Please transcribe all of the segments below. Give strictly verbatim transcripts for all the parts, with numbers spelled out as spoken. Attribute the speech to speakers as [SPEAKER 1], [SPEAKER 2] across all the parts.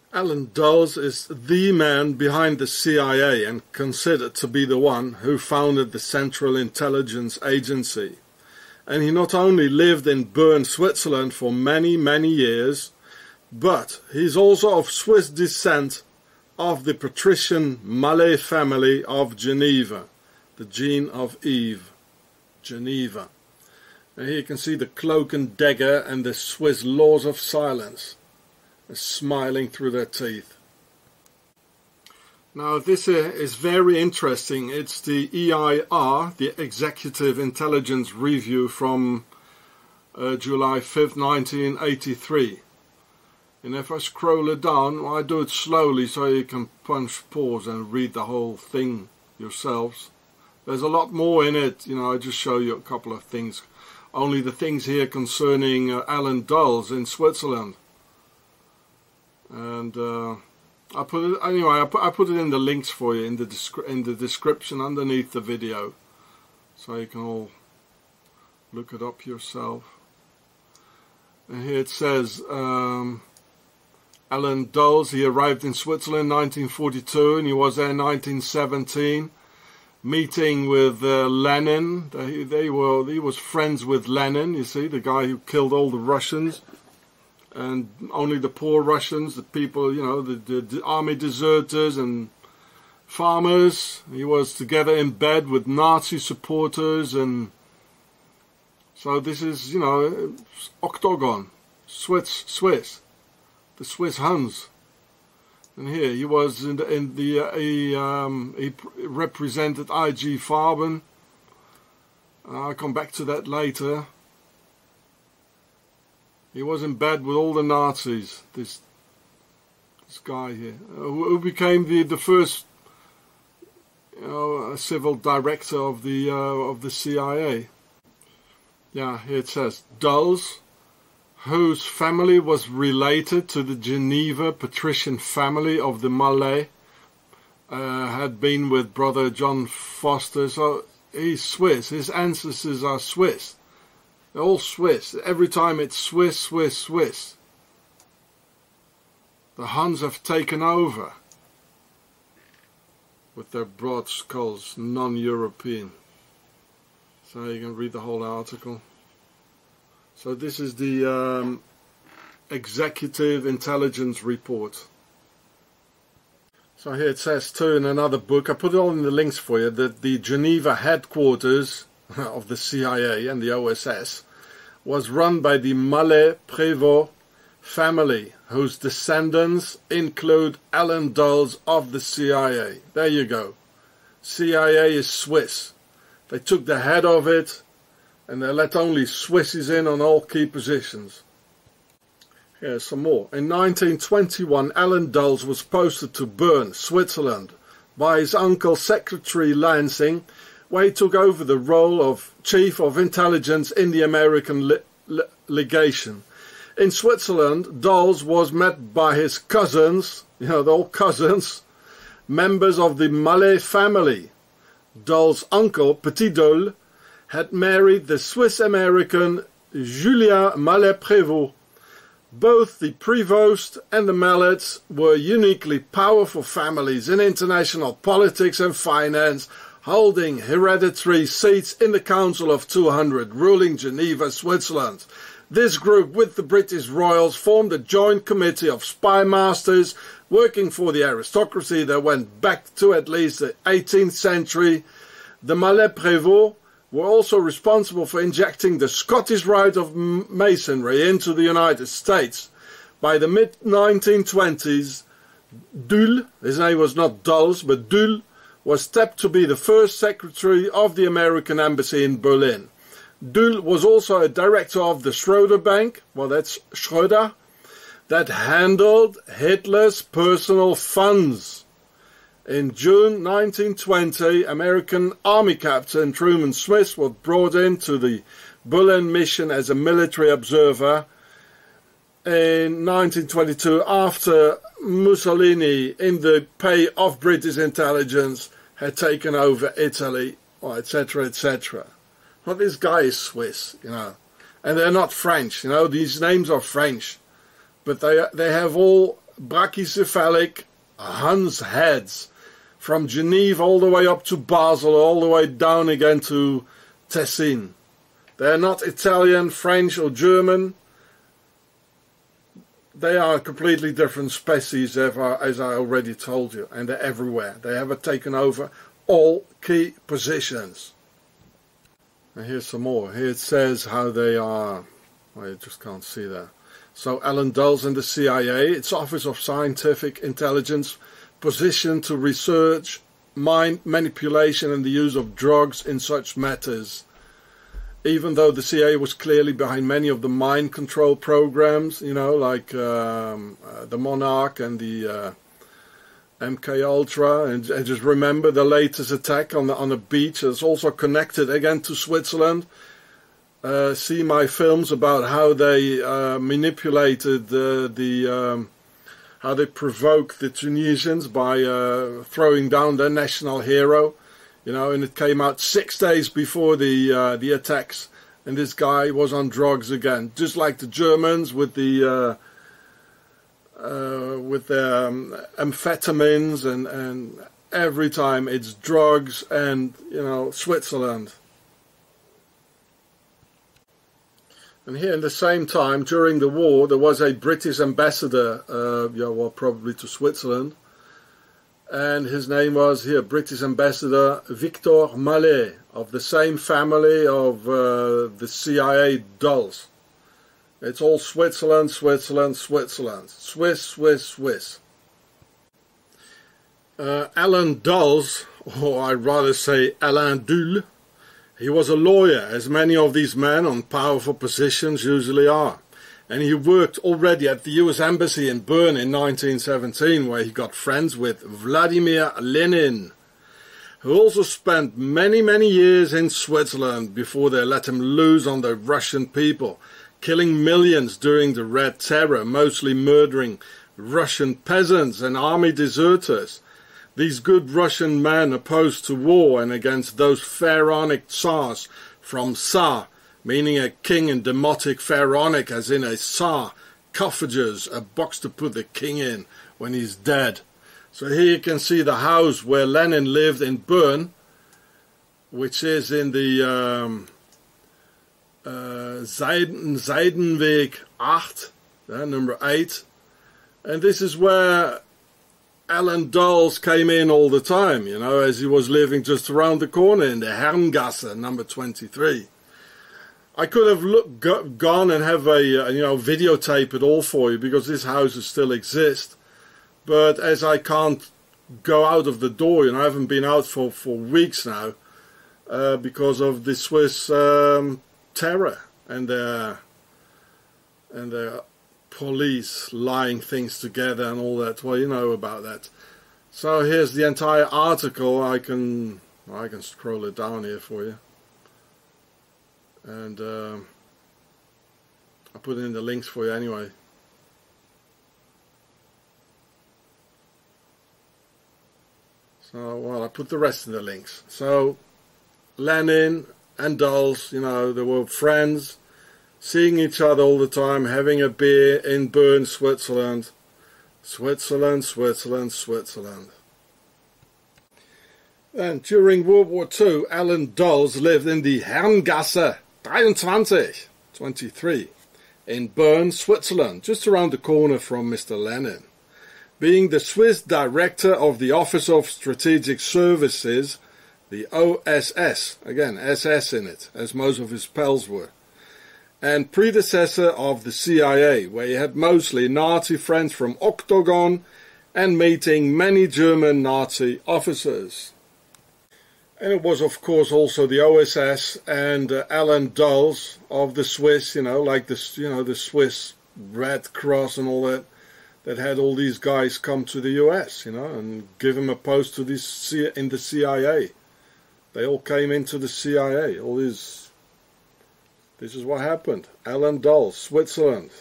[SPEAKER 1] Allen Dulles is the man behind the C I A and considered to be the one who founded the Central Intelligence Agency. And he not only lived in Bern, Switzerland for many, many years, but he's also of Swiss descent of the patrician Mallet family of Geneva, the gene of Eve, Geneva. And here you can see the cloak and dagger and the Swiss laws of silence smiling through their teeth. Now this is very interesting. It's the E I R, the Executive Intelligence Review from uh, July fifth nineteen eighty-three. And if I scroll it down, I do it slowly so you can punch pause and read the whole thing yourselves. There's a lot more in it, you know, I just show you a couple of things. Only the things here concerning uh, Allen Dulles in Switzerland. And uh, I put it anyway. I put I put it in the links for you in the descri in the description underneath the video, so you can all look it up yourself. And here it says um, Allen Dulles. He arrived in Switzerland in nineteen forty-two, and he was there in nineteen seventeen, meeting with uh, Lenin. They they were he was friends with Lenin. You see, the guy who killed all the Russians. And only the poor Russians, the people, you know, the, the, the army deserters and farmers. He was together in bed with Nazi supporters, and so this is, you know, Octagon, Swiss, Swiss, the Swiss Huns. And here he was in the in the uh, he um, he represented I G Farben. I'll come back to that later. He was in bed with all the Nazis, this this guy here, uh, who became the the first, you know, civil director of the uh, of the C I A. Yeah, here it says Dulles, whose family was related to the Geneva patrician family of the Mallet, uh, had been with brother John Foster. So he's Swiss. His ancestors are Swiss. They're all Swiss. Every time it's Swiss, Swiss, Swiss. The Huns have taken over with their broad skulls, non-European. So you can read the whole article. So this is the um, Executive Intelligence Report. So here it says too in another book, I put it all in the links for you, that the Geneva headquarters of the C I A and the O S S was run by the Mallet-Prévost family, whose descendants include Allen Dulles of the C I A. There you go. C I A is Swiss. They took the head of it and they let only Swissies in on all key positions. Here's some more. In nineteen twenty-one, Allen Dulles was posted to Bern, Switzerland, by his uncle Secretary Lansing, where he took over the role of Chief of Intelligence in the American le le legation. In Switzerland, Dulles was met by his cousins, you know, they're all cousins, members of the Mallet family. Dulles' uncle, Petit Dulles, had married the Swiss-American Julia Mallet-Prévost. Both the Prévost and the Mallets were uniquely powerful families in international politics and finance, holding hereditary seats in the Council of two hundred, ruling Geneva, Switzerland. This group, with the British royals, formed a joint committee of spy masters working for the aristocracy that went back to at least the eighteenth century. The Mallet-Prévost were also responsible for injecting the Scottish Rite of Masonry into the United States. By the mid nineteen twenties, Dulles, his name was not Dulles, but Dulles, was tapped to be the first secretary of the American Embassy in Berlin. Dulles was also a director of the Schroeder Bank, well that's Schroeder, that handled Hitler's personal funds. In June nineteen twenty, American Army Captain Truman Smith was brought into the Berlin mission as a military observer. In nineteen twenty-two, after Mussolini, in the pay of British intelligence, had taken over Italy, et cetera, et cetera. Well, this guy is Swiss, you know, and they're not French, you know. These names are French, but they they have all brachycephalic Huns heads from Geneva all the way up to Basel, all the way down again to Tessin. They're not Italian, French or German. They are a completely different species, as I already told you, and they're everywhere. They have taken over all key positions. And here's some more. Here it says how they are. Well, you just can't see that. So Alan Dulles and the C I A, its Office of Scientific Intelligence, positioned to research mind manipulation and the use of drugs in such matters. Even though the C I A was clearly behind many of the mind control programs, you know, like um, uh, the Monarch and the uh, M K Ultra, and, and just remember the latest attack on the on a beach. It's also connected again to Switzerland. Uh, see my films about how they uh, manipulated uh, the, um, how they provoked the Tunisians by uh, throwing down their national hero. You know, and it came out six days before the uh, the attacks, and this guy was on drugs again, just like the Germans with the uh, uh, with the um, amphetamines, and and every time it's drugs and, you know, Switzerland. And here, in the same time, during the war, there was a British ambassador, uh, yeah, well, probably to Switzerland. And his name was here, British Ambassador Victor Mallet, of the same family of uh, the C I A Dulles. It's all Switzerland, Switzerland, Switzerland. Swiss, Swiss, Swiss. Uh, Alan Dulles, or I'd rather say Alain Dulles, he was a lawyer, as many of these men on powerful positions usually are. And he worked already at the U S Embassy in Bern in nineteen seventeen, where he got friends with Vladimir Lenin, who also spent many, many years in Switzerland before they let him loose on the Russian people, killing millions during the Red Terror, mostly murdering Russian peasants and army deserters. These good Russian men opposed to war and against those pharaonic tsars from Tsar, meaning a king in demotic pharaonic, as in a tsar, coffages, a box to put the king in when he's dead. So here you can see the house where Lenin lived in Bern, which is in the um, uh, Seiden, Seidenweg eight, uh, number eight. And this is where Alan Dulles came in all the time, you know, as he was living just around the corner in the Herrengasse, number twenty-three. I could have look, go, gone and have a, uh, you know, videotape it all for you, because these houses still exist. But as I can't go out of the door, you know, I haven't been out for, for weeks now, uh, because of the Swiss um, terror and their, and their police lying things together and all that. Well, you know about that. So here's the entire article. I can, I can scroll it down here for you. And uh, I'll put in the links for you anyway. So, well, I put the rest in the links. So, Lenin and Dulles, you know, they were friends, seeing each other all the time, having a beer in Bern, Switzerland. Switzerland, Switzerland, Switzerland. Then, during World War Two, Alan Dulles lived in the Herrengasse twenty-three, twenty-three, in Bern, Switzerland, just around the corner from Mister Lenin. Being the Swiss director of the Office of Strategic Services, the O S S, again S S in it, as most of his pals were, and predecessor of the C I A, where he had mostly Nazi friends from Octagon and meeting many German Nazi officers. And it was, of course, also the O S S and uh, Alan Dulles of the Swiss, you know, like the, you know, the Swiss Red Cross and all that, that had all these guys come to the U S, you know, and give him a post to this C in the C I A. They all came into the C I A. All these. This is what happened. Alan Dulles, Switzerland,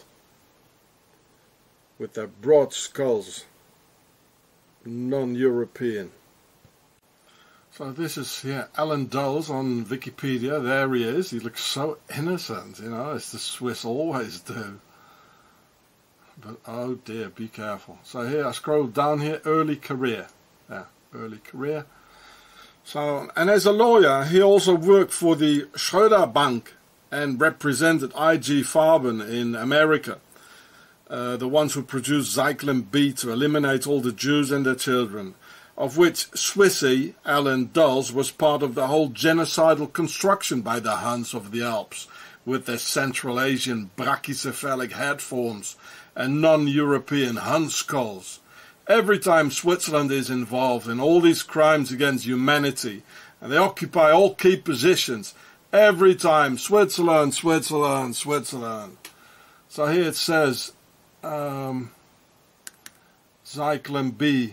[SPEAKER 1] with their broad skulls, non-European. So this is, yeah, Alan Dulles on Wikipedia. There he is. He looks so innocent, you know, as the Swiss always do. But oh dear, be careful. So here I scroll down here, early career. Yeah, early career. So, and as a lawyer, he also worked for the Schröder Bank and represented I G Farben in America. Uh, the ones who produced Zyklon B to eliminate all the Jews and their children, of which Swissy, Alan Dulles, was part of the whole genocidal construction by the Huns of the Alps, with their Central Asian brachycephalic head forms and non-European Hun skulls. Every time Switzerland is involved in all these crimes against humanity, and they occupy all key positions, every time Switzerland, Switzerland, Switzerland. So here it says, um, Zyklon B.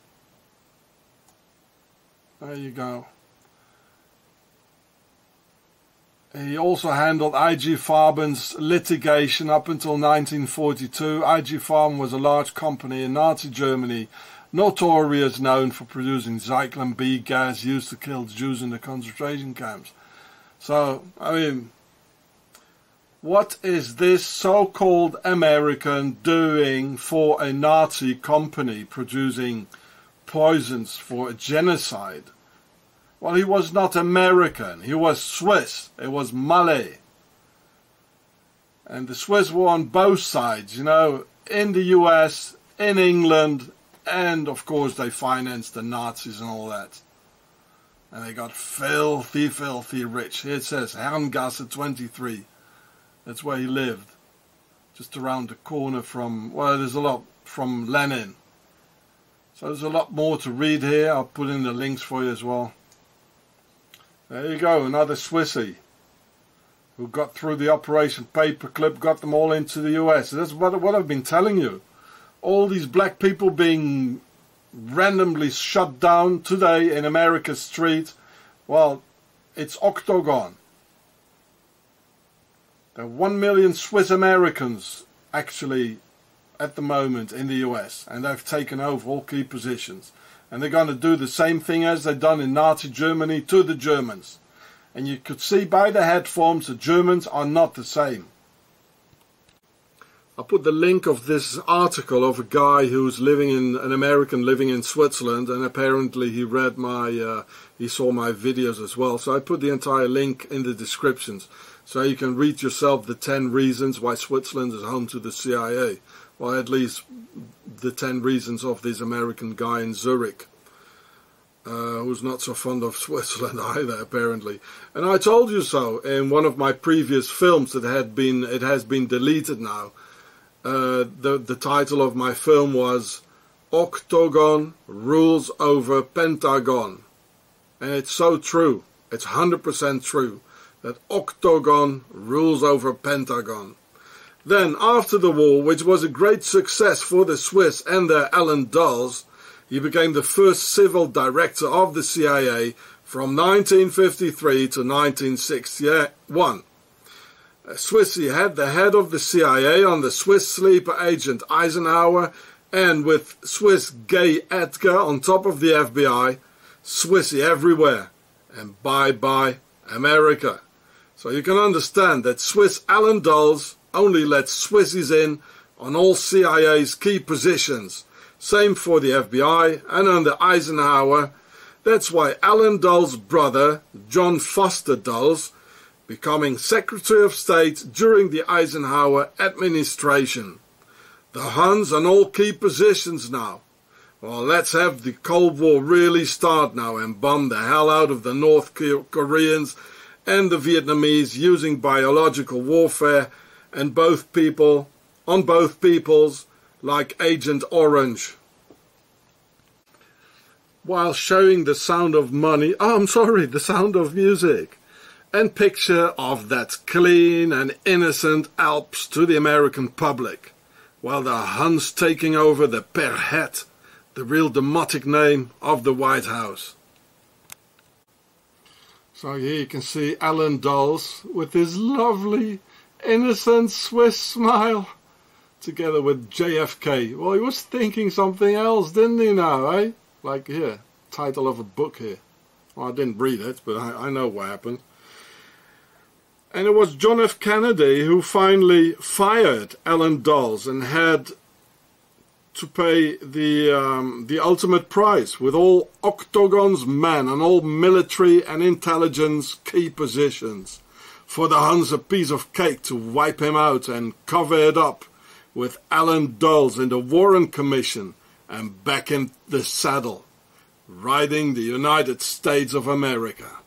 [SPEAKER 1] There you go. He also handled I G Farben's litigation up until nineteen forty-two. I G Farben was a large company in Nazi Germany, notorious known for producing Zyklon B gas used to kill Jews in the concentration camps. So, I mean, what is this so-called American doing for a Nazi company producing poisons for a genocide? Well, he was not American, he was Swiss, it was Malay. And the Swiss were on both sides, you know, in the U S, in England, and of course they financed the Nazis and all that. And they got filthy, filthy rich. Here it says Herrengasse twenty-three. That's where he lived. Just around the corner from, well, there's a lot from Lenin. So there's a lot more to read here. I'll put in the links for you as well. There you go, another Swissy who got through the Operation Paperclip, got them all into the U S. That's what, what I've been telling you. All these black people being randomly shut down today in America's street. Well, it's Octagon. There are one million Swiss Americans actually at the moment in the U S, and they've taken over all key positions. And they're going to do the same thing as they've done in Nazi Germany to the Germans. And you could see by the head forms the Germans are not the same. I'll put the link of this article of a guy who's living in, an American living in Switzerland, and apparently he read my, uh, he saw my videos as well. So I put the entire link in the descriptions, so you can read yourself the ten reasons why Switzerland is home to the C I A. Well, at least the ten reasons of this American guy in Zurich, uh, who's not so fond of Switzerland either, apparently. And I told you so in one of my previous films that had been, it has been deleted now. Uh, the, the title of my film was Octagon Rules Over Pentagon. And it's so true, it's one hundred percent true, that Octagon rules over Pentagon. Then, after the war, which was a great success for the Swiss and their Alan Dulles, he became the first civil director of the C I A from nineteen fifty-three to nineteen sixty-one. Swissy had the head of the C I A on the Swiss sleeper agent Eisenhower, and with Swiss gay Edgar on top of the F B I, Swissy everywhere, and bye-bye America. So you can understand that Swiss Alan Dulles only let Swissies in on all C I A's key positions. Same for the F B I and under Eisenhower. That's why Alan Dulles' brother, John Foster Dulles, becoming Secretary of State during the Eisenhower administration. The Huns on all key positions now. Well, let's have the Cold War really start now and bomb the hell out of the North Koreans and the Vietnamese using biological warfare and both people, on both peoples, like Agent Orange. While showing the sound of money, oh, I'm sorry, the sound of music, and picture of that clean and innocent Alps to the American public, while the Huns taking over the Per Het, the real demotic name of the White House. So here you can see Alan Dulles with his lovely innocent Swiss smile, together with J F K. Well, he was thinking something else, didn't he now, eh? Like here, title of a book here. Well, I didn't read it, but I, I know what happened. And it was John F. Kennedy who finally fired Allen Dulles and had to pay the um, the ultimate price with all Octagon's men and all military and intelligence key positions. For the Huns a piece of cake to wipe him out and cover it up with Allen Dulles in the Warren Commission and back in the saddle, riding the United States of America.